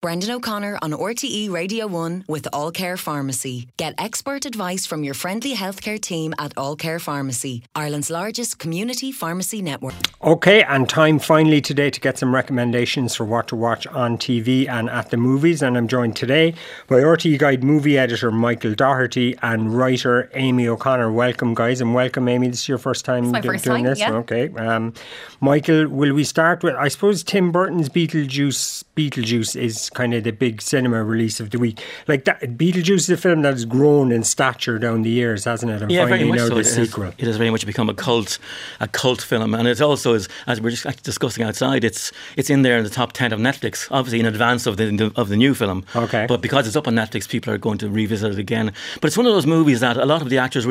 Brendan O'Connor on RTE Radio 1 with All Care Pharmacy. Get expert advice from your friendly healthcare team at All Care Pharmacy, Ireland's largest community pharmacy network. Okay, and time finally today to get some recommendations for what to watch on TV and at the movies. And I'm joined today by RTE Guide movie editor Michael Doherty and writer Amy O'Connor. Welcome, guys, and welcome, Amy. This is your first time doing this. Yeah. Okay. Michael, will we start with, I suppose, Tim Burton's Beetlejuice is kind of the big cinema release of the week. Like that, Beetlejuice is a film that has grown in stature down the years, hasn't it? And yeah, very much now so. the sequel. It has very much become a cult film, and it also is, as we're just discussing outside, it's in there in the top 10 of Netflix, obviously in advance of the new film. Okay. But because it's up on Netflix, people are going to revisit it again. But it's one of those movies that a lot of the actors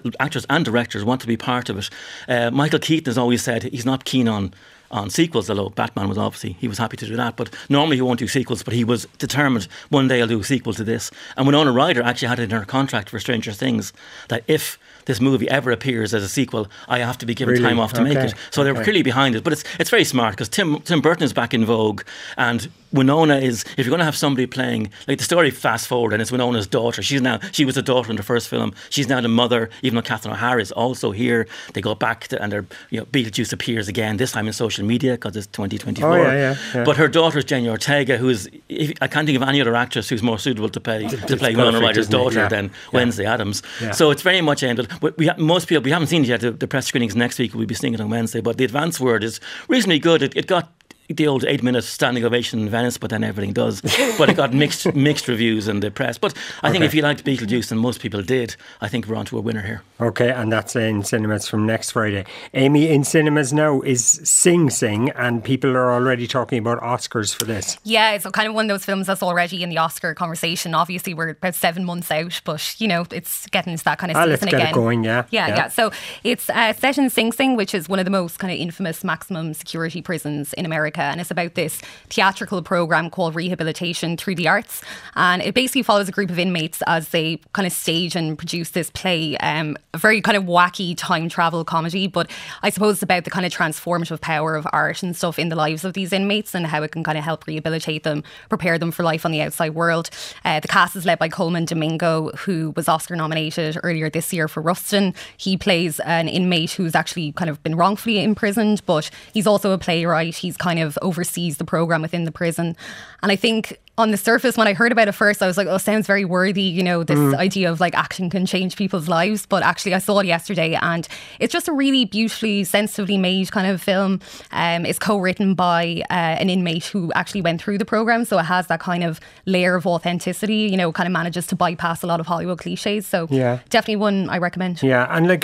and directors want to be part of it. Michael Keaton has always said he's not keen on sequels, although Batman was obviously, he was happy to do that, but normally he won't do sequels, but he was determined one day I'll do a sequel to this. And Winona Ryder actually had it in her contract for Stranger Things that if this movie ever appears as a sequel, I have to be given time off to make it. So they're clearly behind it, but it's very smart because Tim Burton is back in vogue, and Winona is, if you're going to have somebody playing, like the story fast forward and it's Winona's daughter, she was a daughter in the first film, she's now the mother, even though Catherine O'Hara is also here. They go back to, and Beetlejuice appears again, this time in social media because it's 2024. Yeah. But her daughter is Jenny Ortega, who is, I can't think of any other actress who's more suitable to play Winona Ryder's daughter than Wednesday Addams. Yeah. So it's very much aimed at, most people, we haven't seen it yet, the press screenings next week, we'll be seeing it on Wednesday, but the advance word is reasonably good. It got the old 8-minute standing ovation in Venice, but then everything does. But it got mixed reviews in the press. But I think if you liked Beetlejuice, and most people did, I think we're on to a winner here. Okay, and that's in cinemas from next Friday. Amy, in cinemas now is Sing Sing, and people are already talking about Oscars for this. Yeah, it's kind of one of those films that's already in the Oscar conversation. Obviously, we're about 7 months out, but, it's getting into that kind of season let's again. Get it going, yeah. Yeah. So it's set in Sing Sing, which is one of the most kind of infamous maximum security prisons in America. And it's about this theatrical program called Rehabilitation Through the Arts, and it basically follows a group of inmates as they kind of stage and produce this play, a very kind of wacky time travel comedy, but I suppose it's about the kind of transformative power of art and stuff in the lives of these inmates and how it can kind of help rehabilitate them, prepare them for life on the outside world. The cast is led by Coleman Domingo, who was Oscar nominated earlier this year for Rustin. He plays an inmate who's actually kind of been wrongfully imprisoned, but he's also a playwright. He's kind of oversees the program within the prison. And I think on the surface, when I heard about it first, I was like, oh, sounds very worthy, this idea of like action can change people's lives. But actually I saw it yesterday and it's just a really beautifully, sensitively made kind of film. It's co-written by an inmate who actually went through the program. So it has that kind of layer of authenticity, kind of manages to bypass a lot of Hollywood cliches. So definitely one I recommend. Yeah, and like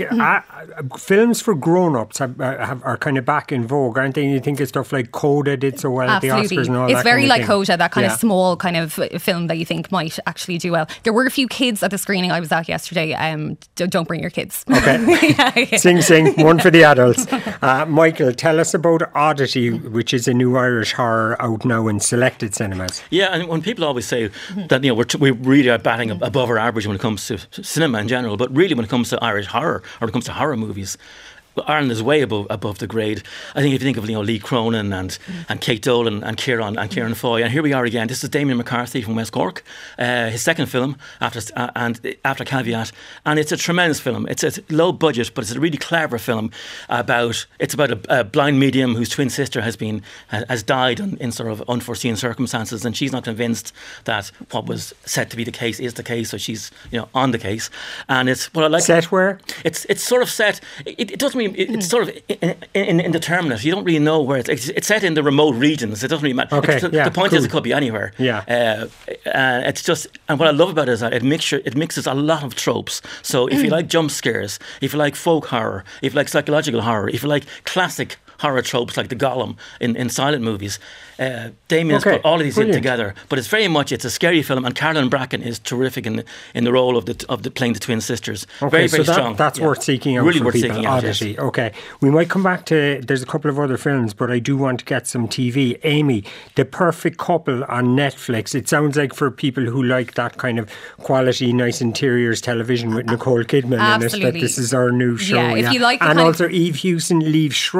films for grown-ups are kind of back in vogue, aren't they? You think of stuff like Coda did so well Absolutely. At the Oscars and all it's that very kind of like thing. Coda, that kind of small kind of film that you think might actually do well. There were a few kids at the screening I was at yesterday. Don't bring your kids. Okay. Sing Sing, one for the adults. Michael, tell us about Oddity, which is a new Irish horror out now in selected cinemas. Yeah, and when people always say that we really are batting above our average when it comes to cinema in general, but really when it comes to Irish horror or when it comes to horror movies, Ireland is way above the grade. I think if you think of Lee Cronin and Kate Dolan and Kieran Foy, and here we are again. This is Damien McCarthy from West Cork, his second film after Caveat, and it's a tremendous film. It's a low budget, but it's a really clever film about a blind medium whose twin sister has died in sort of unforeseen circumstances, and she's not convinced that what was said to be the case is the case, so she's on the case. And it's what I like. Set where? It's sort of set. It doesn't mean it's sort of indeterminate. You don't really know where it's set in the remote regions. It doesn't really matter. Okay, the point is it could be anywhere. Yeah. It's just, and what I love about it is that it mixes a lot of tropes. So if you like jump scares, if you like folk horror, if you like psychological horror, if you like classic horror tropes like the Golem in silent movies, Damien's put all of these in together. But it's a scary film, and Carolyn Bracken is terrific in the role of the playing the twin sisters. Okay, very so strong. That's worth seeking out really for worth people. Seeking out, Oddity. Yes. Okay, we might come back to. There's a couple of other films, but I do want to get some TV. Amy, The Perfect Couple on Netflix. It sounds like for people who like that kind of quality, nice interiors television with Nicole Kidman in it, that this is our new show. Yeah, if you like, and also Eve Hewson, Liev Schreiber,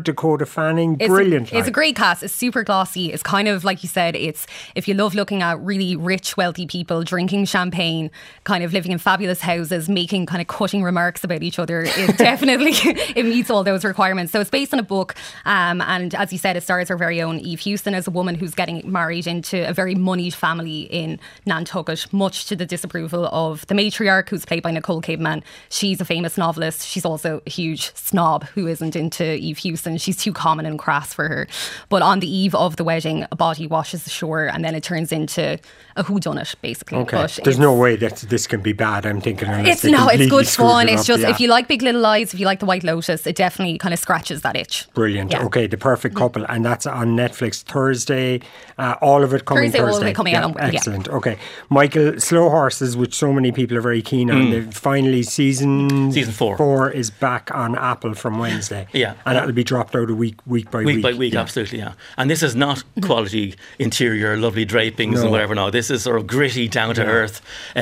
Dakota Fanning, brilliant. It's a great cast. It's super glossy. It's kind of like you said. It's if you love looking at really rich, wealthy people drinking champagne, kind of living in fabulous houses, making kind of cutting remarks about each other. It definitely it meets all those requirements. So it's based on a book, and as you said, it stars our very own Eve Houston as a woman who's getting married into a very moneyed family in Nantucket, much to the disapproval of the matriarch, who's played by Nicole Kidman. She's a famous novelist. She's also a huge snob who isn't into Eve Houston. She's too common and crass for her. But on the eve of the wedding, a body washes ashore, and then it turns into a whodunit, basically. Okay. But there's no way that this can be bad, I'm thinking. It's good fun. It's just, if you like Big Little Lies, if you like The White Lotus, it definitely kind of scratches that itch. Brilliant. Yeah. Okay, The Perfect Couple, and that's on Netflix Thursday. All of it coming Thursday. All of it coming out. Excellent. Okay. Michael, Slow Horses, which so many people are very keen on. Finally, season 4 is back on Apple from Wednesday. Yeah. And it'll be dropped out week by week. Week by week, absolutely, yeah. And this is not quality interior, lovely drapings and whatever. No, this is sort of gritty, down to earth.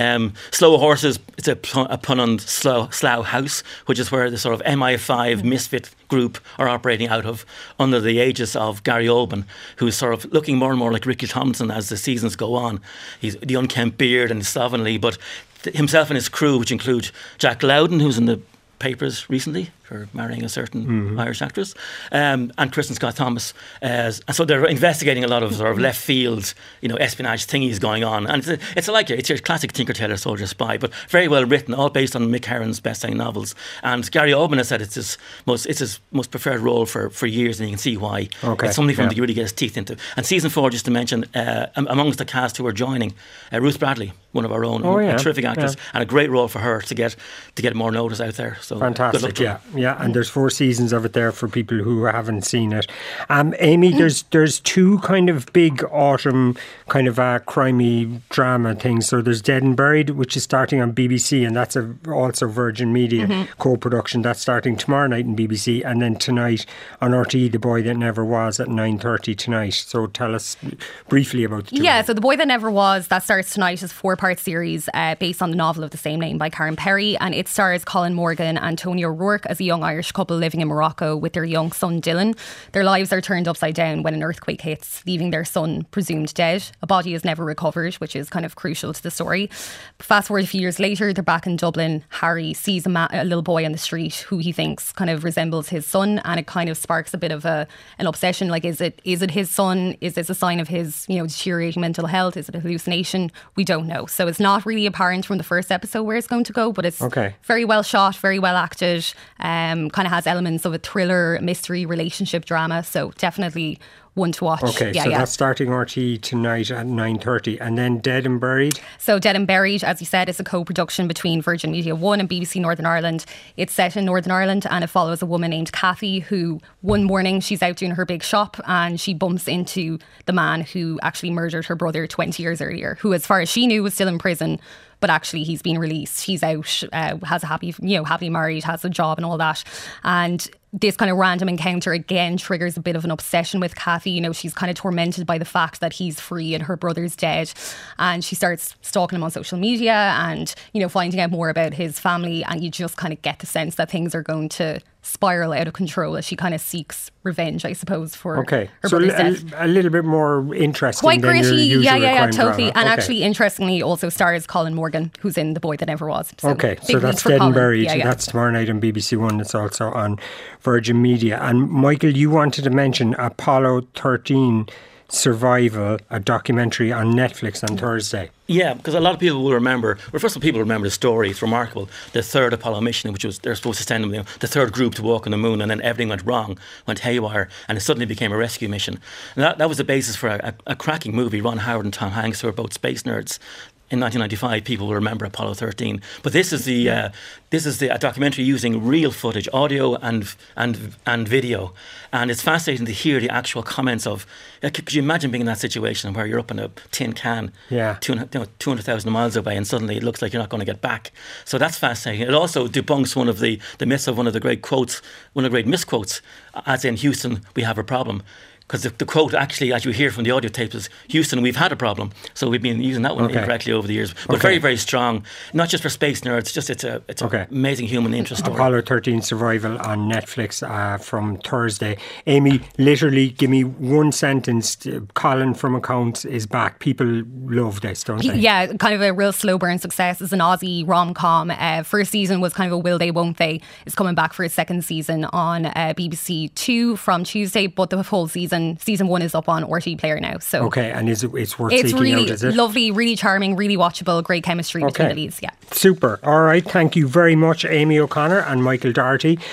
Slow Horses, it's a pun on Slough House, which is where the sort of MI5 misfit group are operating out of, under the aegis of Gary Oldman, who's sort of looking more and more like Ricky Thompson as the seasons go on. He's the unkempt beard and slovenly, but himself and his crew, which include Jack Loudon, who's in the papers recently for marrying a certain Irish actress, and Kristen Scott Thomas. And so they're investigating a lot of sort of left field, espionage thingies going on. And it's your classic Tinker Tailor Soldier Spy, but very well written, all based on Mick Herron's best-selling novels. And Gary Oldman has said it's his most preferred role for years, and you can see why. Okay. It's something for him to really get his teeth into. And season 4, just to mention, amongst the cast who are joining, Ruth Bradley, one of our own, a terrific actress, and a great role for her to get more notice out there. So fantastic, yeah, and there's 4 seasons of it there for people who haven't seen it. Amy, there's 2 kind of big autumn kind of crimey drama things. So there's Dead and Buried, which is starting on BBC, and that's also Virgin Media co-production. That's starting tomorrow night on BBC, and then tonight on RTE, The Boy That Never Was at 9:30 tonight. So tell us briefly about the 2. Yeah, so The Boy That Never Was, that starts tonight, is a 4-part series based on the novel of the same name by Karen Perry, and it stars Colin Morgan and Tony O'Rourke as a young Irish couple living in Morocco with their young son Dylan. Their lives are turned upside down when an earthquake hits, leaving their son presumed dead. A body is never recovered, which is kind of crucial to the story. Fast forward a few years later, they're back in Dublin. Harry sees a little boy on the street who he thinks kind of resembles his son, and it kind of sparks a bit of an obsession. Like, is it his son? Is this a sign of his deteriorating mental health? Is it a hallucination? We don't know. So it's not really apparent from the first episode where it's going to go, but it's very well shot, very well acted, kind of has elements of a thriller, mystery, relationship drama. So definitely one to watch. Okay, that's starting RTE tonight at 9:30. And then Dead and Buried? So Dead and Buried, as you said, is a co-production between Virgin Media 1 and BBC Northern Ireland. It's set in Northern Ireland, and it follows a woman named Kathy who, one morning, she's out doing her big shop and she bumps into the man who actually murdered her brother 20 years earlier, who, as far as she knew, was still in prison. But actually he's been released. He's out, has a happily married, has a job and all that. And this kind of random encounter again triggers a bit of an obsession with Kathy. She's kind of tormented by the fact that he's free and her brother's dead. And she starts stalking him on social media and, finding out more about his family. And you just kind of get the sense that things are going to spiral out of control as she kind of seeks revenge, I suppose, for her brother's death. A little bit more interesting. Quite than gritty, your usual crime totally. drama. And actually, interestingly, also stars Colin Morgan, who's in The Boy That Never Was. So that's Dead and Buried. That's tomorrow night on BBC One. It's also on Virgin Media. And Michael, you wanted to mention Apollo 13 Survival, a documentary on Netflix on Thursday. Yeah, because a lot of people will remember, first of all, people remember the story. It's remarkable. The 3rd Apollo mission, which was, they're supposed to send them, the 3rd group to walk on the moon, and then everything went wrong, went haywire, and it suddenly became a rescue mission. And that was the basis for a cracking movie. Ron Howard and Tom Hanks, who are both space nerds. In 1995, people will remember Apollo 13. But this is a documentary using real footage, audio and video, and it's fascinating to hear the actual comments of. Could you imagine being in that situation where you're up in a tin can, 200,000 miles away, and suddenly it looks like you're not going to get back? So that's fascinating. It also debunks one of the myths of one of the great quotes, one of the great misquotes, as in Houston, we have a problem. because the quote actually, as you hear from the audio tapes, is Houston, we've had a problem. So we've been using that one incorrectly over the years. But very, very strong, not just for space nerds, just it's an amazing human interest story. Apollo 13 Survival on Netflix from Thursday. Amy, literally give me one sentence. Colin from Accounts is back. People love this, don't they? Yeah, kind of a real slow burn success. It's an Aussie rom-com. First season was kind of a will they, won't they. It's coming back for its second season on BBC 2 from Tuesday, but the whole season 1 is up on RTÉ Player now. So okay, and it's worth seeking really out, is it? Lovely, really charming, really watchable, great chemistry between the leads. Yeah, super. All right, thank you very much, Amy O'Connor and Michael Doherty.